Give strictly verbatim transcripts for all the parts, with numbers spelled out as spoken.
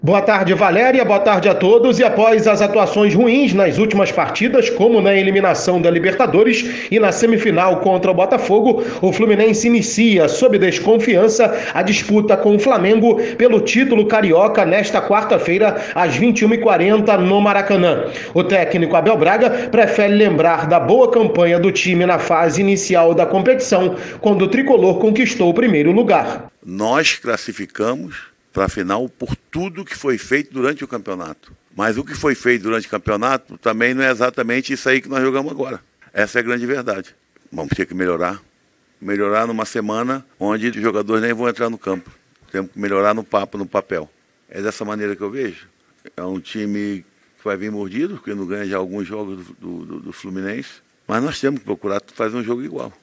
Boa tarde, Valéria. Boa tarde a todos. E após as atuações ruins nas últimas partidas, como na eliminação da Libertadores e na semifinal contra o Botafogo, o Fluminense inicia, sob desconfiança, a disputa com o Flamengo pelo título carioca nesta quarta-feira, às vinte e uma e quarenta, no Maracanã. O técnico Abel Braga prefere lembrar da boa campanha do time na fase inicial da competição, quando o tricolor conquistou o primeiro lugar. Nós classificamos para a final por tudo que foi feito durante o campeonato. Mas o que foi feito durante o campeonato também não é exatamente isso aí que nós jogamos agora. Essa é a grande verdade. Vamos ter que melhorar. Melhorar numa semana onde os jogadores nem vão entrar no campo. Temos que melhorar no papo, no papel. É dessa maneira que eu vejo. É um time que vai vir mordido, porque não ganha já alguns jogos do, do, do Fluminense. Mas nós temos que procurar fazer um jogo igual.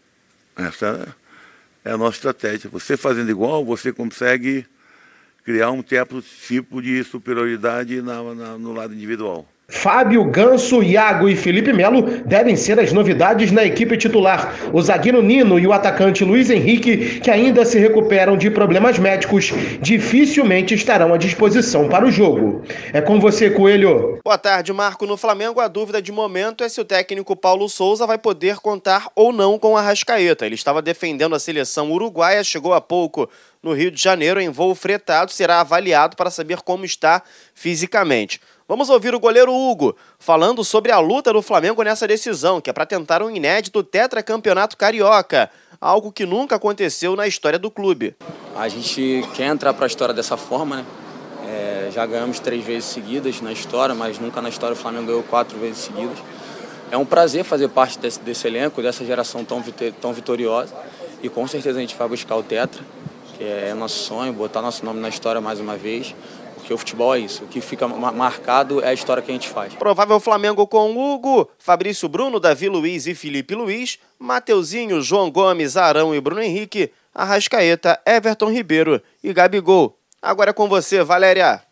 Essa é a nossa estratégia. Você fazendo igual, você consegue criar um tipo de superioridade na, na, no lado individual. Fábio, Ganso, Iago e Felipe Melo devem ser as novidades na equipe titular. O zagueiro Nino e o atacante Luiz Henrique, que ainda se recuperam de problemas médicos, dificilmente estarão à disposição para o jogo. É com você, Coelho. Boa tarde, Marco. No Flamengo, a dúvida de momento é se o técnico Paulo Souza vai poder contar ou não com o Arrascaeta. Ele estava defendendo a seleção uruguaia, chegou há pouco no Rio de Janeiro em voo fretado, será avaliado para saber como está fisicamente. Vamos ouvir o goleiro Hugo falando sobre a luta do Flamengo nessa decisão, que é para tentar um inédito tetracampeonato carioca, algo que nunca aconteceu na história do clube. A gente quer entrar para a história dessa forma, né? É, já ganhamos três vezes seguidas na história, mas nunca na história o Flamengo ganhou quatro vezes seguidas. É um prazer fazer parte desse, desse elenco, dessa geração tão, tão vitoriosa, e com certeza a gente vai buscar o tetra, que é nosso sonho, botar nosso nome na história mais uma vez. Porque o futebol é isso, o que fica marcado é a história que a gente faz. Provável Flamengo com Hugo, Fabrício Bruno, Davi Luiz e Felipe Luiz, Mateuzinho, João Gomes, Arão e Bruno Henrique, Arrascaeta, Everton Ribeiro e Gabigol. Agora é com você, Valéria.